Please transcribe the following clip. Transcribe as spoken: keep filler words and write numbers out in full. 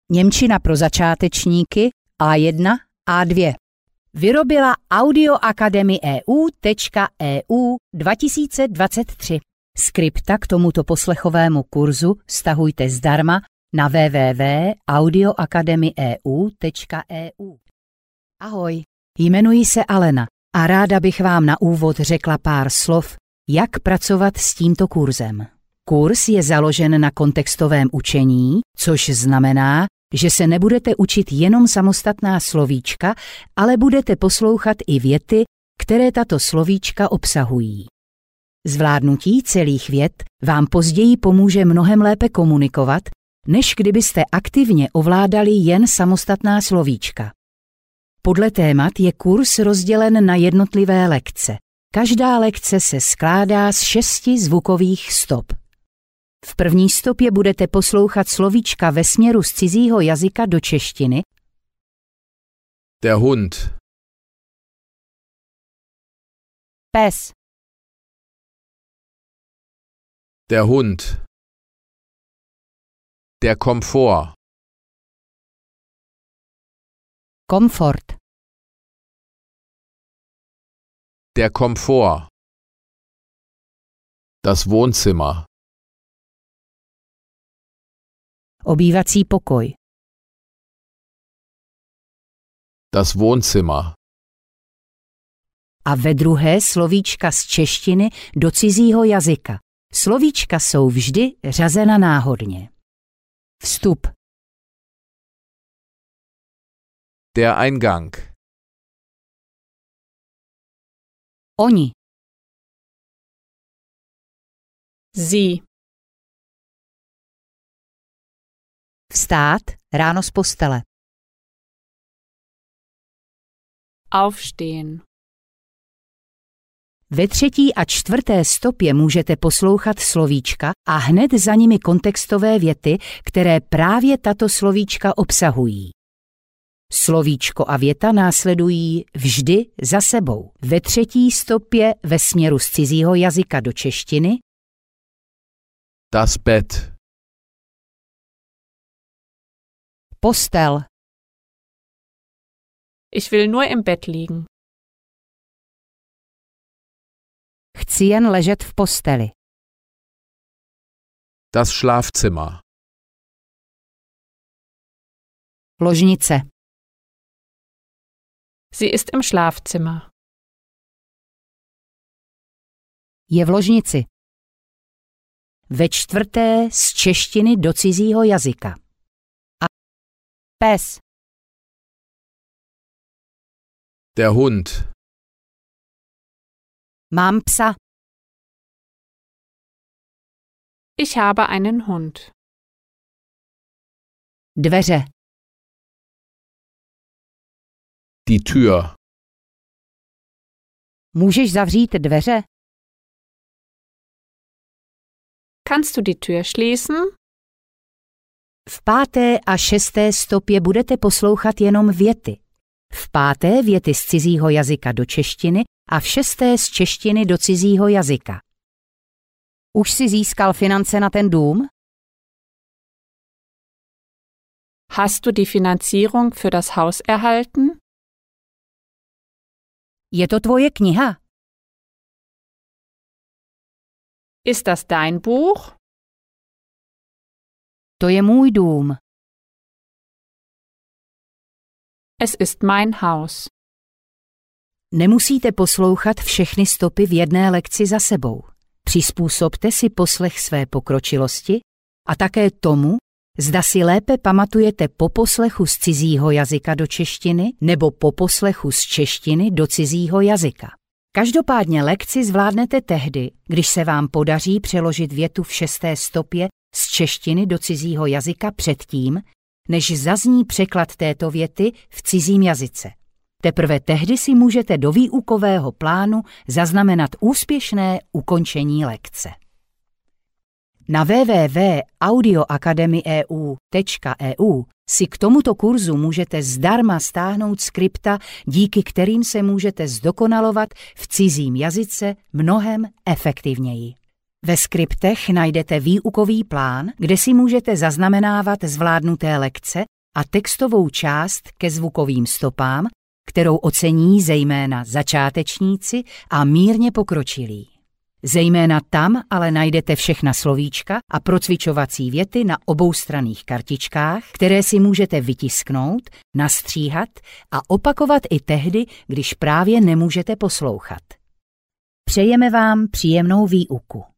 Němčina pro začátečníky A jedna A dva. Vyrobila audioakademie tečka e u tečka e u dva tisíce dvacet tři. Skripta k tomuto poslechovému kurzu stahujte zdarma na w w w tečka audioakademie tečka e u tečka e u. Ahoj, jmenuji se Alena a ráda bych vám na úvod řekla pár slov, jak pracovat s tímto kurzem. Kurz je založen na kontextovém učení, což znamená, že se nebudete učit jenom samostatná slovíčka, ale budete poslouchat i věty, které tato slovíčka obsahují. Zvládnutí celých vět vám později pomůže mnohem lépe komunikovat, než kdybyste aktivně ovládali jen samostatná slovíčka. Podle témat je kurz rozdělen na jednotlivé lekce. Každá lekce se skládá z šesti zvukových stop. V první stopě budete poslouchat slovíčka ve směru z cizího jazyka do češtiny. Der Hund. Pes. Der Hund. Der Komfort. Komfort. Der Komfort. Das Wohnzimmer. Obývací pokoj. Das Wohnzimmer. A ve druhé slovíčka z češtiny do cizího jazyka. Slovíčka jsou vždy řazena náhodně. Vstup. Der Eingang. Oni. Sie. Vstát ráno z postele. Aufstehen. Ve třetí a čtvrté stopě můžete poslouchat slovíčka a hned za nimi kontextové věty, které právě tato slovíčka obsahují. Slovíčko a věta následují vždy za sebou. Ve třetí stopě ve směru z cizího jazyka do češtiny. Das Bett. Postel. Ich will nur im Bett liegen. Chci jen ležet v posteli. Das Schlafzimmer. Ložnice. Sie ist im Schlafzimmer. Je v ložnici. Ve čtvrté z češtiny do cizího jazyka. A pes. Der Hund. Mám psa. Ich habe einen Hund. Dveře. Die Tür. Můžeš zavřít dveře? Kannst du die Tür schließen? V páté a šesté stopě budete poslouchat jenom věty. V páté věty z cizího jazyka do češtiny a v šesté z češtiny do cizího jazyka. Už si získal finance na ten dům? Hast du die Finanzierung für das Haus erhalten? Je to tvoje kniha? Ist das dein Buch? To je můj dům. Es ist mein Haus. Nemusíte poslouchat všechny stopy v jedné lekci za sebou. Přizpůsobte si poslech své pokročilosti a také tomu, zda si lépe pamatujete po poslechu z cizího jazyka do češtiny nebo po poslechu z češtiny do cizího jazyka. Každopádně lekci zvládnete tehdy, když se vám podaří přeložit větu v šesté stopě z češtiny do cizího jazyka předtím, než zazní překlad této věty v cizím jazyce. Teprve tehdy si můžete do výukového plánu zaznamenat úspěšné ukončení lekce. Na w w w tečka audioakademie tečka e u tečka e u si k tomuto kurzu můžete zdarma stáhnout skripta, díky kterým se můžete zdokonalovat v cizím jazyce mnohem efektivněji. Ve skriptech najdete výukový plán, kde si můžete zaznamenávat zvládnuté lekce a textovou část ke zvukovým stopám, kterou ocení zejména začátečníci a mírně pokročilí. Zejména tam ale najdete všechna slovíčka a procvičovací věty na oboustranných kartičkách, které si můžete vytisknout, nastříhat a opakovat i tehdy, když právě nemůžete poslouchat. Přejeme vám příjemnou výuku.